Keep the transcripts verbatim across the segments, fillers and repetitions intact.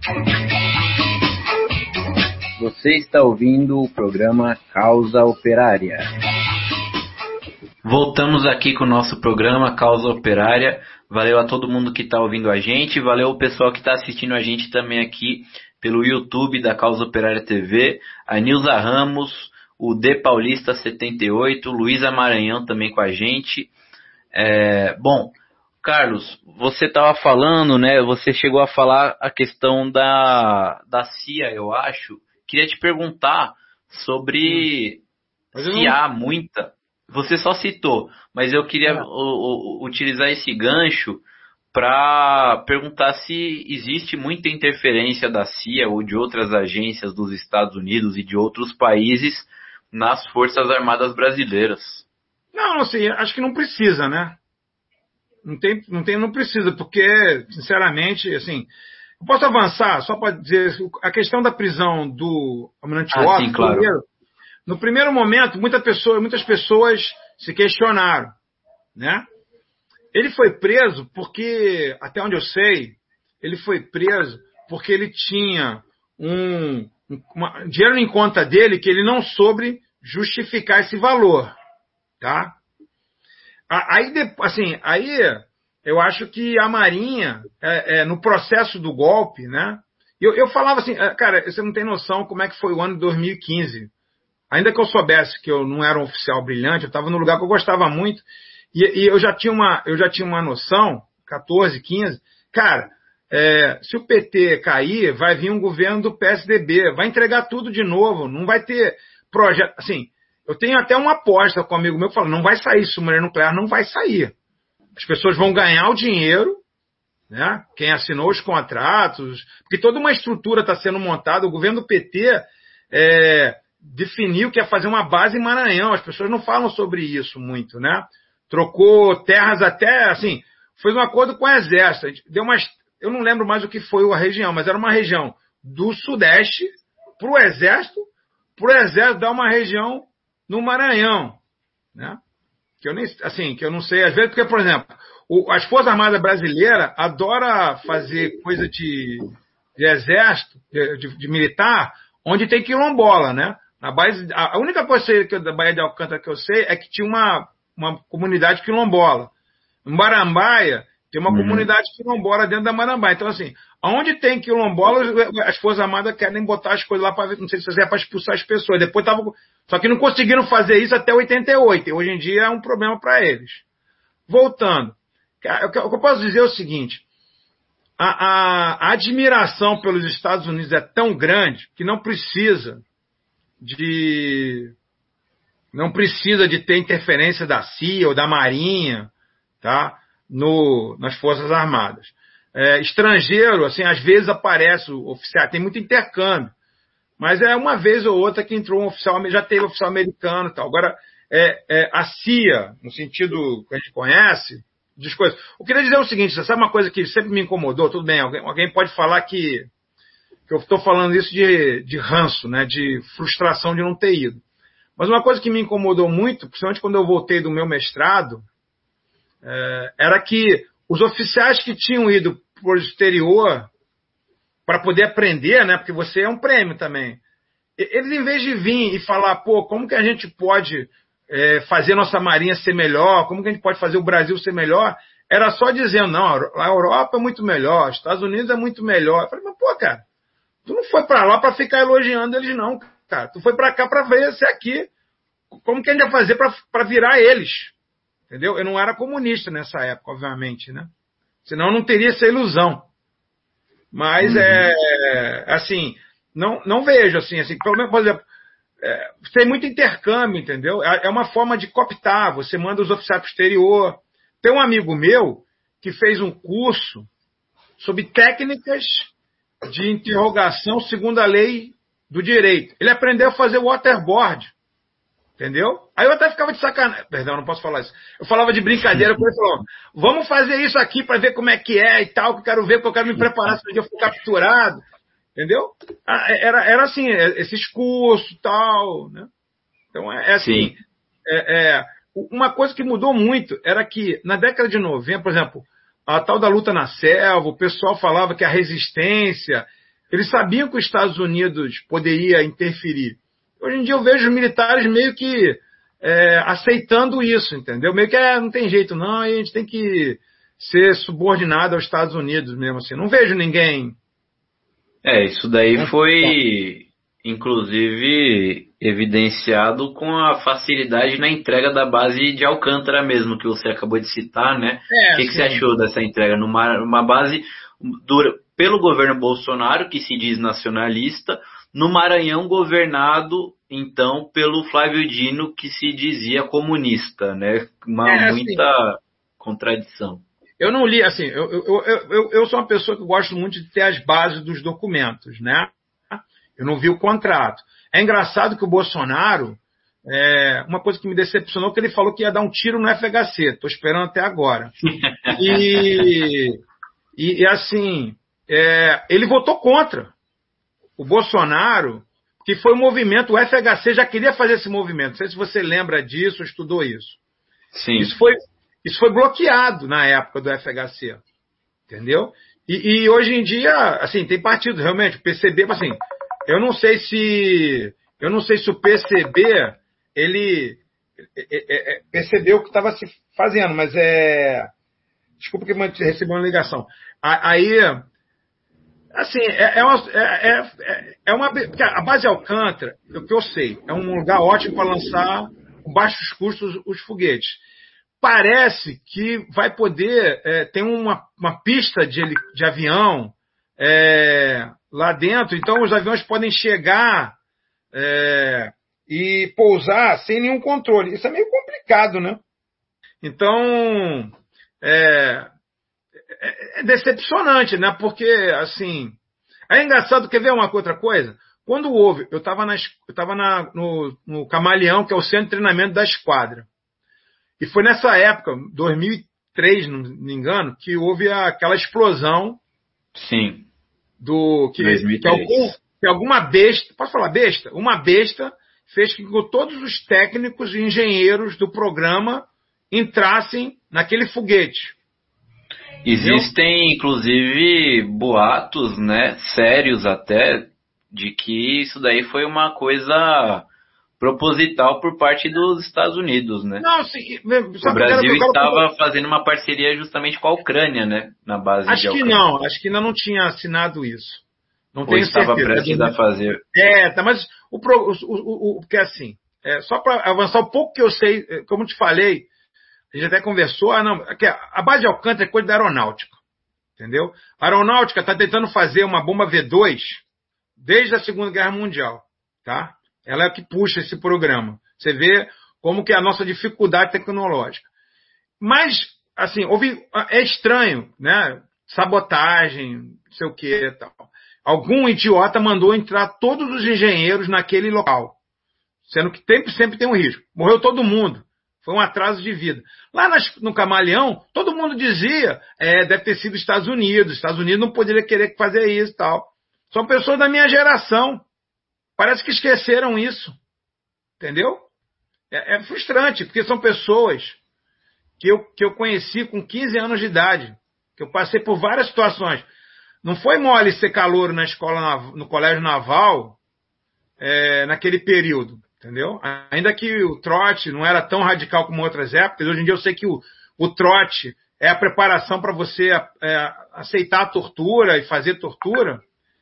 Você está ouvindo o programa Causa Operária. Voltamos aqui com o nosso programa Causa Operária. Valeu a todo mundo que está ouvindo a gente. Valeu o pessoal que está assistindo a gente também aqui pelo YouTube da Causa Operária T V. A Nilza Ramos, o D Paulista setenta e oito, Luísa Maranhão também com a gente. É, bom, Carlos, você estava falando, né? Você chegou a falar a questão da, da C I A, eu acho. Queria te perguntar sobre hum. se não... há muita... Você só citou, mas eu queria é. o, o, utilizar esse gancho para perguntar se existe muita interferência da C I A ou de outras agências dos Estados Unidos e de outros países nas Forças Armadas brasileiras. Não, assim, acho que não precisa, né? Não tem, não tem, não precisa, porque, sinceramente, assim... Eu posso avançar, só para dizer, a questão da prisão do Almirante ah, Otto, sim, claro. primeiro, no primeiro momento, muita pessoa, muitas pessoas se questionaram, né? Ele foi preso porque, até onde eu sei, ele foi preso porque ele tinha um, uma, dinheiro em conta dele que ele não soube justificar esse valor, tá? Aí, assim, aí eu acho que a Marinha, é, é, no processo do golpe, né? Eu, eu falava assim, cara, você não tem noção como é que foi o ano de dois mil e quinze. Ainda que eu soubesse que eu não era um oficial brilhante, eu estava num lugar que eu gostava muito, e, e eu, já tinha uma, eu já tinha uma noção, catorze, quinze, cara, é, se o P T cair, vai vir um governo do P S D B, vai entregar tudo de novo, não vai ter projeto, assim, eu tenho até uma aposta com um amigo meu que fala, não vai sair submarino nuclear, não vai sair. As pessoas vão ganhar o dinheiro, né? Quem assinou os contratos, porque toda uma estrutura está sendo montada, o governo do P T é, definiu que ia fazer uma base em Maranhão, as pessoas não falam sobre isso muito, né? Trocou terras até, assim, fez um acordo com o Exército, deu umas, eu não lembro mais o que foi a região, mas era uma região do Sudeste para o Exército, para o Exército dar uma região no Maranhão, né? Que eu nem, assim, que eu não sei, às vezes, porque, por exemplo, o, as Forças Armadas Brasileiras adoram fazer coisa de, de exército, de, de, de militar, onde tem quilombola, né? Na base, a, a única coisa que eu, da Baía de Alcântara que eu sei é que tinha uma, uma comunidade quilombola. Em Marambaia, tem uma uhum. comunidade quilombola dentro da Marambaia. Então, assim, onde tem quilombola, as Forças Armadas querem botar as coisas lá para ver, não sei se é para expulsar as pessoas. Depois tava, só que não conseguiram fazer isso até oitenta e oito. E hoje em dia é um problema para eles. Voltando. O que eu posso dizer é o seguinte. A, a, a admiração pelos Estados Unidos é tão grande que não precisa de... Não precisa de ter interferência da C I A ou da Marinha, tá? No, nas Forças Armadas. É, estrangeiro, assim, às vezes aparece o oficial, tem muito intercâmbio, mas é uma vez ou outra que entrou um oficial, já teve oficial americano e tal. Agora, é, é, a C I A, no sentido que a gente conhece, diz coisas. Eu queria dizer o seguinte, você sabe uma coisa que sempre me incomodou, tudo bem, alguém, alguém pode falar que, que eu estou falando isso de, de ranço, né, de frustração de não ter ido. Mas uma coisa que me incomodou muito, principalmente quando eu voltei do meu mestrado, é, era que os oficiais que tinham ido para o exterior para poder aprender, né, porque você é um prêmio também, eles, em vez de vir e falar, pô, como que a gente pode é, fazer nossa marinha ser melhor, como que a gente pode fazer o Brasil ser melhor, era só dizendo, não, a Europa é muito melhor, os Estados Unidos é muito melhor. Eu falei, mas pô, cara, tu não foi para lá para ficar elogiando eles não, cara, tu foi para cá para ver se aqui, como que a gente vai fazer para virar eles, entendeu? Eu não era comunista nessa época, obviamente, né? Senão eu não teria essa ilusão. Mas, uhum. é, assim, não, não vejo, assim, assim, pelo menos, por exemplo, é, tem muito intercâmbio, entendeu? É, é uma forma de cooptar, você manda os oficiais para o exterior. Tem um amigo meu que fez um curso sobre técnicas de interrogação segundo a lei do direito. Ele aprendeu a fazer waterboard. Entendeu? Aí eu até ficava de sacanagem. Perdão, não posso falar isso. Eu falava de brincadeira com ele, falou, vamos fazer isso aqui para ver como é que é e tal, que eu quero ver, porque eu quero me preparar se eu for capturado. Entendeu? Era, era assim, esses cursos e tal, né? Então, é, é assim, é, é, uma coisa que mudou muito era que, na década de noventa, por exemplo, a tal da luta na selva, o pessoal falava que a resistência Eles sabiam que os Estados Unidos poderia interferir. Hoje em dia eu vejo os militares meio que é, aceitando isso, entendeu? Meio que é, não tem jeito não, a gente tem que ser subordinado aos Estados Unidos mesmo assim. Não vejo ninguém... É, isso daí foi, inclusive, evidenciado com a facilidade na entrega da base de Alcântara mesmo, que você acabou de citar, né? É, o que, que você achou dessa entrega? Numa uma base dura, pelo governo Bolsonaro, que se diz nacionalista, no Maranhão governado, então, pelo Flávio Dino, que se dizia comunista, né? Uma, é, muita assim, contradição. Eu não li, assim, eu, eu, eu, eu sou uma pessoa que gosto muito de ter as bases dos documentos, né? Eu não vi o contrato. É engraçado que o Bolsonaro, é, uma coisa que me decepcionou, que ele falou que ia dar um tiro no F H C. Estou esperando até agora. E, e, e assim, é, ele votou contra. O Bolsonaro, que foi um movimento, o F H C já queria fazer esse movimento. Não sei se você lembra disso, estudou isso. Sim. Isso foi... Isso foi bloqueado na época do F H C, entendeu? E, e hoje em dia, assim, tem partido, realmente, o P C B, assim, eu não sei se, eu não sei se o P C B, ele é, é, percebeu o que estava se fazendo, mas é, desculpa que eu recebi uma ligação. Aí, assim, é, é, uma, é, é, é uma, a base Alcântara, o que eu sei, é um lugar ótimo para lançar com baixos custos os foguetes. Parece que vai poder é, ter uma, uma pista de, de avião é, lá dentro, então os aviões podem chegar é, e pousar sem nenhum controle. Isso é meio complicado, né? Então, é, é, é decepcionante, né? Porque, assim, é engraçado, quer ver uma outra coisa? Quando houve, eu estava eu tava na, no, no Camaleão, que é o centro de treinamento da esquadra. E foi nessa época, dois mil e três, não me engano, que houve aquela explosão. Sim. Do, que, dois mil e três. Que, algum, que alguma besta, posso falar besta? Uma besta fez com que todos os técnicos e engenheiros do programa entrassem naquele foguete. Existem, entendeu? Inclusive, boatos, né, sérios até, de que isso daí foi uma coisa proposital por parte dos Estados Unidos, né? Não, sim, o Brasil estava fazendo uma parceria justamente com a Ucrânia, né? Na base acho de que não, acho que ainda não tinha assinado isso. Não Ou tenho estava certeza. prestes a fazer. É, tá, mas o, o, o, o porque assim, é, só para avançar um pouco que eu sei, como eu te falei, a gente até conversou, ah, não, a base de Alcântara é coisa da aeronáutica, entendeu? A aeronáutica está tentando fazer uma bomba V dois desde a Segunda Guerra Mundial, tá? Ela é que puxa esse programa. Você vê como que é a nossa dificuldade tecnológica. Mas, assim, houve, é estranho, né? Sabotagem, não sei o que e tal. Algum idiota mandou entrar todos os engenheiros naquele local. Sendo que sempre, sempre tem um risco. Morreu todo mundo. Foi um atraso de vida. Lá nas, no Camaleão, todo mundo dizia, é, deve ter sido Estados Unidos. Estados Unidos não poderia querer fazer isso e tal. São pessoas da minha geração. Parece que esqueceram isso. Entendeu? É, é frustrante, porque são pessoas que eu, que eu conheci com quinze anos de idade. Que eu passei por várias situações. Não foi mole ser calouro na escola, no colégio naval, é, naquele período. Entendeu? Ainda que o trote não era tão radical como outras épocas, hoje em dia eu sei que o, o trote é a preparação para você é, aceitar a tortura e fazer tortura.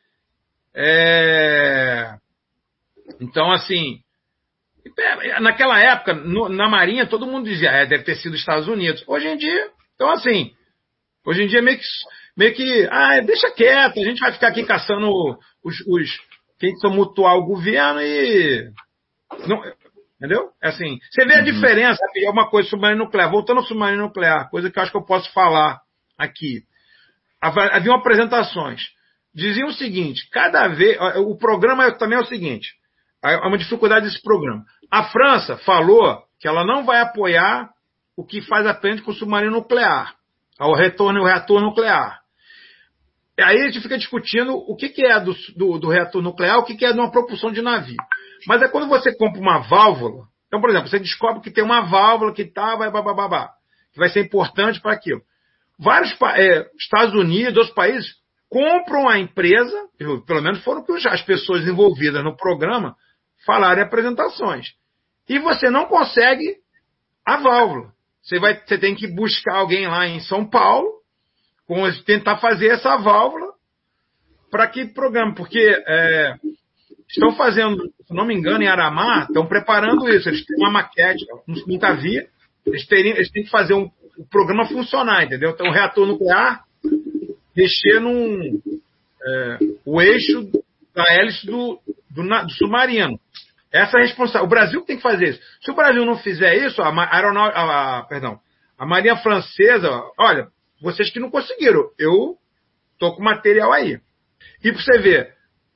É... Então, assim, naquela época, no, na Marinha, todo mundo dizia, é, deve ter sido Estados Unidos. Hoje em dia, então assim, hoje em dia meio que, meio que ah, deixa quieto, a gente vai ficar aqui caçando os, os quem tumultuar o governo e... Não, entendeu? Assim, você vê a diferença, é uma coisa, submarino nuclear. Voltando ao submarino nuclear, coisa que eu acho que eu posso falar aqui. Haviam apresentações. Diziam o seguinte, cada vez... O programa também é o seguinte, há uma dificuldade desse programa. A França falou que ela não vai apoiar o que faz a frente com o submarino nuclear, ao retorno, o reator nuclear. Aí a gente fica discutindo o que, que é do, do, do reator nuclear, o que, que é de uma propulsão de navio. Mas é quando você compra uma válvula, então, por exemplo, você descobre que tem uma válvula que tá, vai, babá, que vai ser importante para aquilo. Vários é, Estados Unidos, outros países, compram a empresa, pelo menos foram que as pessoas envolvidas no programa falaram em apresentações. E você não consegue a válvula. Você, vai, você tem que buscar alguém lá em São Paulo, com, tentar fazer essa válvula para que programa. Porque é, estão fazendo, se não me engano, em Aramar, estão preparando isso. Eles têm uma maquete, nunca vi. Eles, teriam, eles têm que fazer um, o programa funcionar, entendeu? Então, o reator nuclear mexer num, é, o eixo da hélice do, do, do submarino. Essa é a responsabilidade. O Brasil tem que fazer isso. Se o Brasil não fizer isso, a, aeronau, a, a, perdão, a Marinha Francesa, olha, vocês que não conseguiram, eu estou com material aí. E para você ver,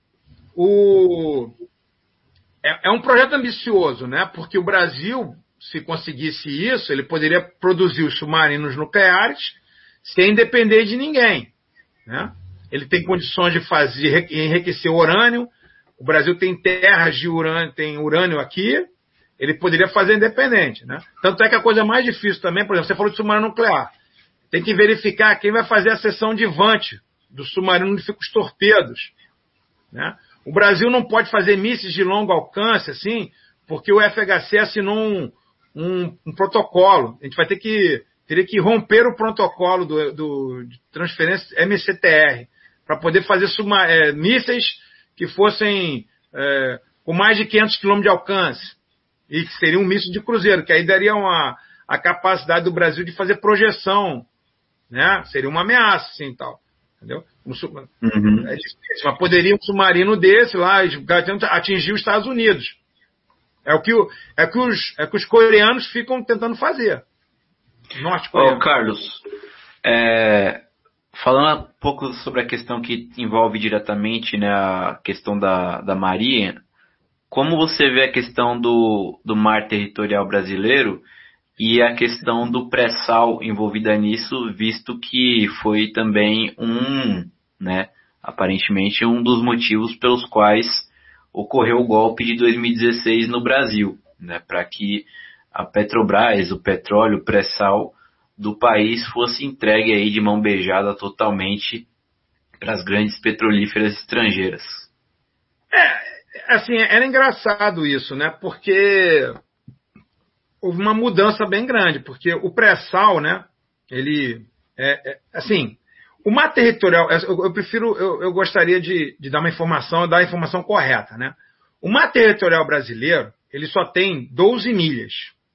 o, é, é um projeto ambicioso, né? Porque o Brasil, se conseguisse isso, ele poderia produzir os submarinos nucleares sem depender de ninguém, né? Ele tem condições de fazer, enriquecer o urânio. O Brasil tem terras de urânio, tem urânio aqui, ele poderia fazer independente, né? Tanto é que a coisa mais difícil também, por exemplo, você falou de submarino nuclear. Tem que verificar quem vai fazer a seção de vante do submarino onde ficam os torpedos, né? O Brasil não pode fazer mísseis de longo alcance, assim, porque o F H C assinou um, um, um protocolo. A gente vai ter que, teria que romper o protocolo do, do, de transferência M C T R para poder fazer subma, é, mísseis que fossem é, com mais de quinhentos quilômetros de alcance, e que seria um míssil de cruzeiro, que aí daria uma, a capacidade do Brasil de fazer projeção, né? Seria uma ameaça, assim, tal. Entendeu? Um, uhum. é difícil, mas poderia um submarino desse lá atingir os Estados Unidos. É o que, o, é que, os, é que os coreanos ficam tentando fazer. Norte-coreano. Ô, Carlos, é... falando um pouco sobre a questão que envolve diretamente, né, a questão da, da Marinha, como você vê a questão do, do mar territorial brasileiro e a questão do pré-sal envolvida nisso, visto que foi também um, né, aparentemente um dos motivos pelos quais ocorreu o golpe de dois mil e dezesseis no Brasil, né, para que a Petrobras, o petróleo pré-sal do país fosse entregue aí de mão beijada totalmente para as grandes petrolíferas estrangeiras. É, assim, era engraçado isso, né? Porque houve uma mudança bem grande, porque o pré-sal, né? Ele, é, é, assim, o mar territorial, eu, eu prefiro, eu, eu gostaria de, de dar uma informação, dar a informação correta, né? O mar territorial brasileiro, ele só tem doze milhas,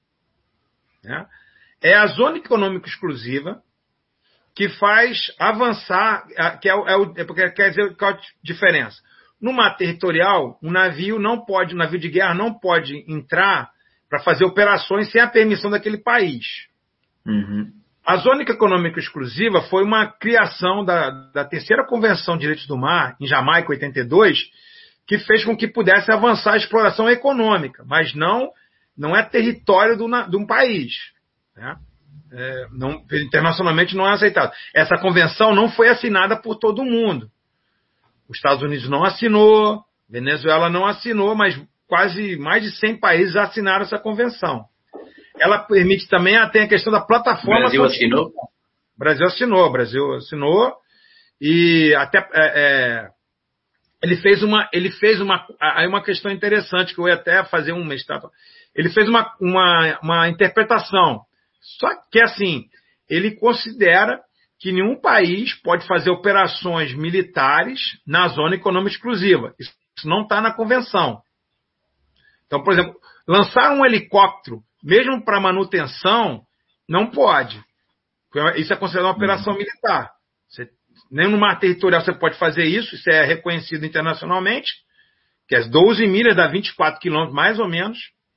né? É a zona econômica exclusiva que faz avançar, que é o, é o, é porque quer dizer qual a diferença. No mar territorial, um navio não pode, um navio de guerra não pode entrar para fazer operações sem a permissão daquele país. Uhum. A zona econômica exclusiva foi uma criação da, da terceira Convenção de Direitos do Mar, em Jamaica, oitenta e dois, que fez com que pudesse avançar a exploração econômica, mas não, não é território do, de um país. Né? É, não, internacionalmente não é aceitado. Essa convenção não foi assinada por todo mundo. Os Estados Unidos não assinou, Venezuela não assinou, mas quase mais de cem países assinaram essa convenção. Ela permite também, tem a questão da plataforma... O Brasil assinou? O Brasil assinou, o Brasil assinou, e até... É, é, ele fez uma... Ele fez uma aí uma questão interessante, que eu ia até fazer um mestrado. Ele fez uma, uma, uma interpretação. Só que, assim, ele considera que nenhum país pode fazer operações militares na zona econômica exclusiva. Isso não está na convenção. Então, por exemplo, lançar um helicóptero, mesmo para manutenção, não pode. Isso é considerado uma operação militar. Você, nem no mar territorial você pode fazer isso, isso é reconhecido internacionalmente, que as doze milhas dá vinte e quatro quilômetros, mais ou menos.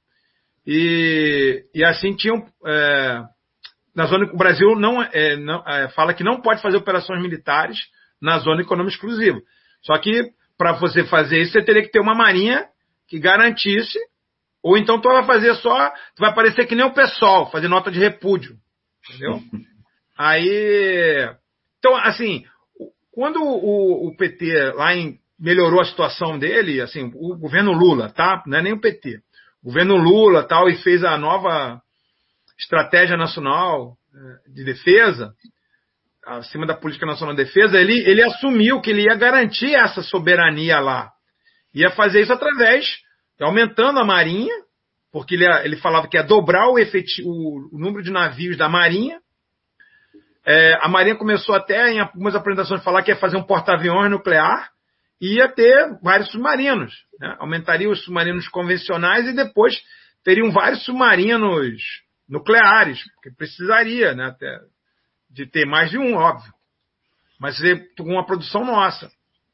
E, e assim tinham... É, na zona, o Brasil não, é, não é, fala que não pode fazer operações militares na zona econômica exclusiva. Só que, para você fazer isso, você teria que ter uma marinha que garantisse, ou então tu vai fazer só... Tu vai parecer que nem o PSOL, fazer nota de repúdio. Entendeu? Aí... Então, assim, quando o, o P T lá em, melhorou a situação dele, assim, o governo Lula, tá? Não é nem o P T. O governo Lula, tal, e fez a nova estratégia nacional de defesa, acima da Política Nacional de Defesa, ele, ele assumiu que ele ia garantir essa soberania lá. Ia fazer isso através, aumentando a Marinha, porque ele, ele falava que ia dobrar o, efetivo, o número de navios da Marinha. É, a Marinha começou até, em algumas apresentações, a falar que ia fazer um porta-aviões nuclear e ia ter vários submarinos. Né? Aumentaria os submarinos convencionais e depois teriam vários submarinos nucleares, porque precisaria, né, até de ter mais de um, óbvio. Mas com uma produção nossa.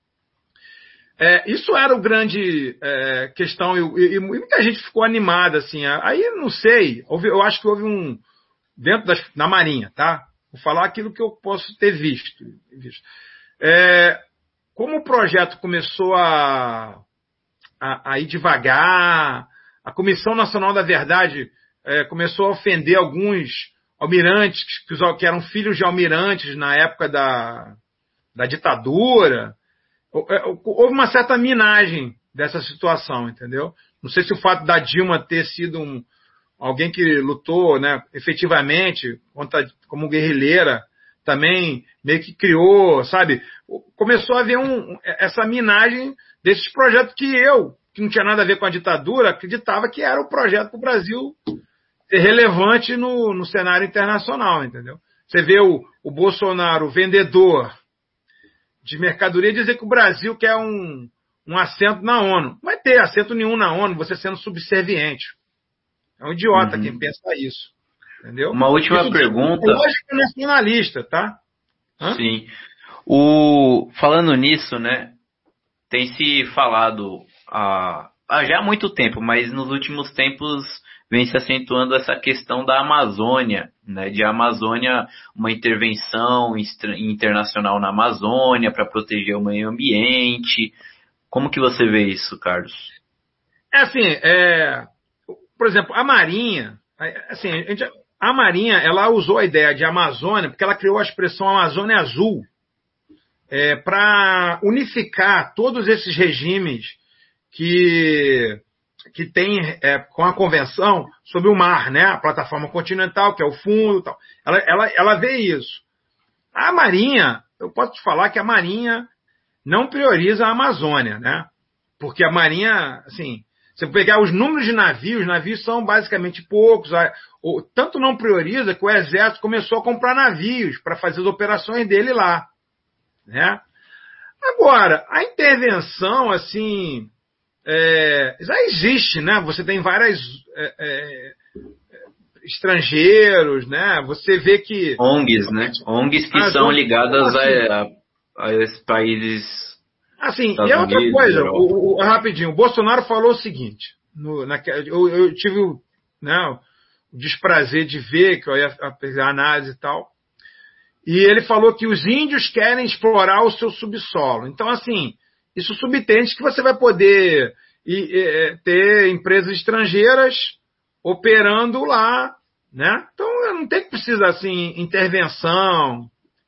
É, isso era o grande é, questão, e, e, e muita gente ficou animada, assim. Aí, não sei, houve, eu acho que houve um... Dentro das, na Marinha, tá? Vou falar aquilo que eu posso ter visto. visto. É, como o projeto começou a, a, a ir devagar, a Comissão Nacional da Verdade é, começou a ofender alguns almirantes, que, que eram filhos de almirantes na época da, da ditadura. Houve uma certa minagem dessa situação, entendeu? Não sei se o fato da Dilma ter sido um, alguém que lutou, né, efetivamente contra, como guerrilheira, também meio que criou, sabe? Começou a haver um, essa minagem desses projetos que eu, que não tinha nada a ver com a ditadura, acreditava que era o projeto para o Brasil ser relevante no, no cenário internacional, entendeu? Você vê o, o Bolsonaro, o vendedor de mercadoria, dizer que o Brasil quer um, um assento na ONU. Não vai ter assento nenhum na ONU, você sendo subserviente. É um idiota uhum. quem pensa isso. Entendeu? Uma última isso pergunta. É lógica nacionalista, tá? Hã? Sim. O, falando nisso, né? Tem se falado há, há já há muito tempo, mas nos últimos tempos vem se acentuando essa questão da Amazônia, né? De a Amazônia, uma intervenção internacional na Amazônia para proteger o meio ambiente. Como que você vê isso, Carlos? É assim, é, por exemplo, a Marinha, assim, a, gente, a Marinha, ela usou a ideia de Amazônia, porque ela criou a expressão Amazônia Azul, é, para unificar todos esses regimes que... que tem é, com a Convenção sobre o mar, né? A plataforma continental, que é o fundo e tal. Ela, ela, ela vê isso. A Marinha, eu posso te falar que a Marinha não prioriza a Amazônia, né? Porque a Marinha, assim, se você pegar os números de navios, os navios são basicamente poucos, ou, tanto não prioriza que o Exército começou a comprar navios para fazer as operações dele lá, né? Agora, a intervenção, assim... É, já existe, né? Você tem várias é, é, estrangeiros, né? Você vê que O N Gs, né? O N Gs que ah, são ligadas assim, a, a, a esses países. Assim, e é outra Unidos, coisa. O, o, rapidinho, o Bolsonaro falou o seguinte: no, na, eu, eu tive né, o desprazer de ver que eu ia fazer a análise e tal. E ele falou que os índios querem explorar o seu subsolo. Então, assim. Isso subtende que você vai poder ir, é, ter empresas estrangeiras operando lá, né? Então, não tem que precisar, assim, intervenção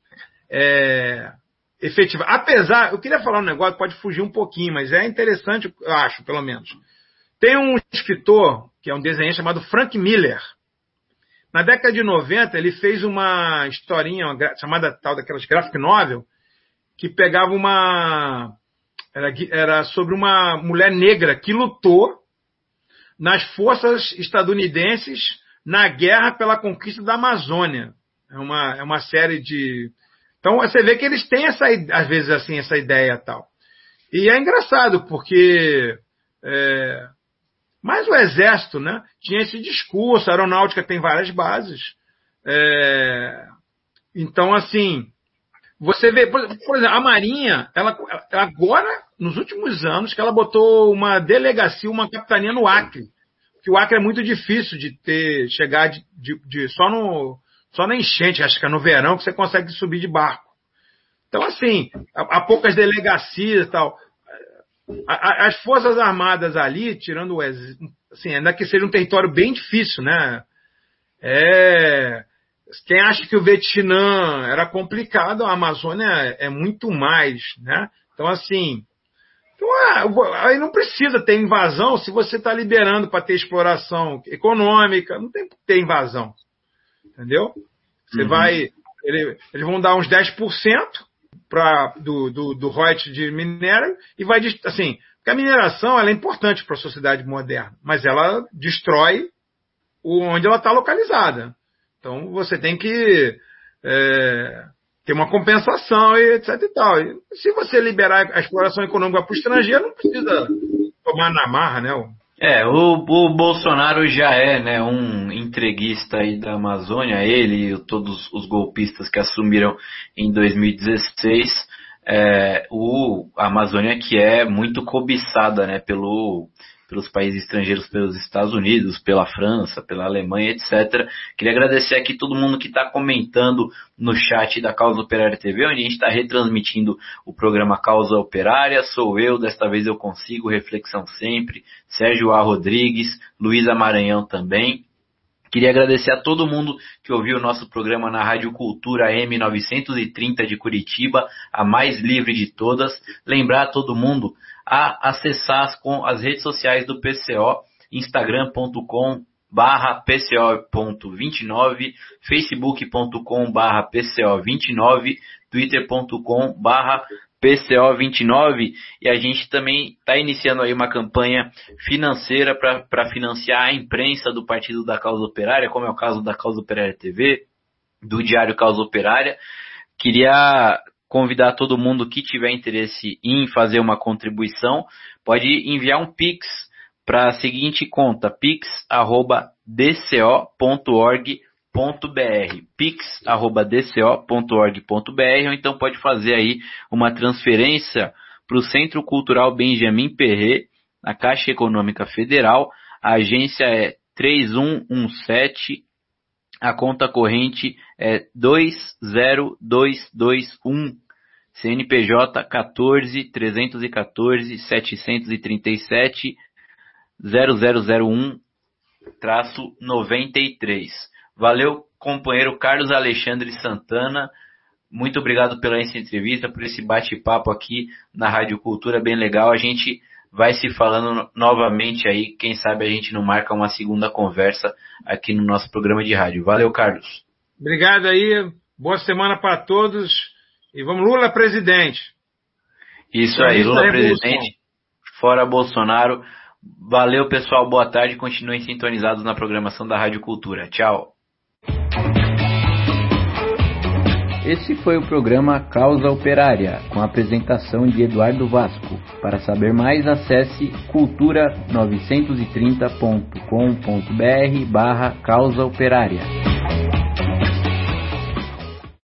é, efetiva. Apesar, eu queria falar um negócio, pode fugir um pouquinho, mas é interessante, eu acho, pelo menos. Tem um escritor, que é um desenhista, chamado Frank Miller. Na década de noventa, ele fez uma historinha uma, chamada tal daquelas graphic novel, que pegava uma... Era, era sobre uma mulher negra que lutou nas forças estadunidenses na guerra pela conquista da Amazônia. É uma, é uma série de... Então, você vê que eles têm, essa, às vezes, assim, essa ideia e tal. E é engraçado, porque... É... Mas o Exército, né, tinha esse discurso, a aeronáutica tem várias bases. É... Então, assim... Você vê, por exemplo, a Marinha, ela, agora, nos últimos anos, que ela botou uma delegacia, uma capitania no Acre. Porque o Acre é muito difícil de ter, chegar de, de, de, só, no, só na enchente, acho que é no verão que você consegue subir de barco. Então, assim, há, há poucas delegacias e tal. As Forças Armadas ali, tirando o assim, ainda que seja um território bem difícil, né? É... Quem acha que o Vietnã era complicado, a Amazônia é muito mais, né? Então, assim, então, aí não precisa ter invasão se você está liberando para ter exploração econômica, não tem que ter invasão, entendeu? Você uhum. vai... ele, eles vão dar uns dez por cento pra, do, do, do royalties de minério e vai, assim, porque a mineração ela é importante para a sociedade moderna, mas ela destrói o, onde ela está localizada. Então você tem que é, ter uma compensação e etc e tal. E se você liberar a exploração econômica para o estrangeiro, não precisa tomar na marra, né? É, o, o Bolsonaro já é, né, um entreguista aí da Amazônia, ele e todos os golpistas que assumiram em dois mil e dezesseis, é, o, a Amazônia que é muito cobiçada, né, pelo, pelos países estrangeiros, pelos Estados Unidos, pela França, pela Alemanha, etcétera. Queria agradecer aqui todo mundo que está comentando no chat da Causa Operária T V, onde a gente está retransmitindo o programa Causa Operária. Sou eu, desta vez eu consigo, Reflexão Sempre, Sérgio A. Rodrigues, Luísa Maranhão também. Queria agradecer a todo mundo que ouviu o nosso programa na Rádio Cultura M novecentos e trinta de Curitiba, a mais livre de todas. Lembrar a todo mundo a acessar as, com as redes sociais do P C O, instagram ponto com barra P C O ponto vinte e nove, facebook ponto com barra P C O vinte e nove, twitter ponto com barra P C O vinte e nove, e a gente também está iniciando aí uma campanha financeira para financiar a imprensa do Partido da Causa Operária, como é o caso da Causa Operária T V, do Diário Causa Operária. Queria convidar todo mundo que tiver interesse em fazer uma contribuição, pode enviar um Pix para a seguinte conta, pix arroba d c o ponto org ponto b r, pix arroba d c o ponto org ponto b r, ou então pode fazer aí uma transferência para o Centro Cultural Benjamin Perret, na Caixa Econômica Federal. A agência é três um um sete, a conta corrente é dois zero dois dois um, C N P J quatorze, trezentos e quatorze, setecentos e trinta e sete, zero zero zero um, traço noventa e três. Valeu, companheiro Carlos Alexandre Santana. Muito obrigado pela essa entrevista, por esse bate-papo aqui na Rádio Cultura, bem legal. A gente vai se falando novamente aí, quem sabe a gente não marca uma segunda conversa aqui no nosso programa de rádio. Valeu, Carlos. Obrigado aí, boa semana para todos e vamos Lula presidente. Isso aí, Lula presidente, fora Bolsonaro. Valeu, pessoal, boa tarde, continuem sintonizados na programação da Rádio Cultura. Tchau. Esse foi o programa Causa Operária, com a apresentação de Eduardo Vasco. Para saber mais, acesse cultura novecentos e trinta ponto com ponto b r barra Causa Operária.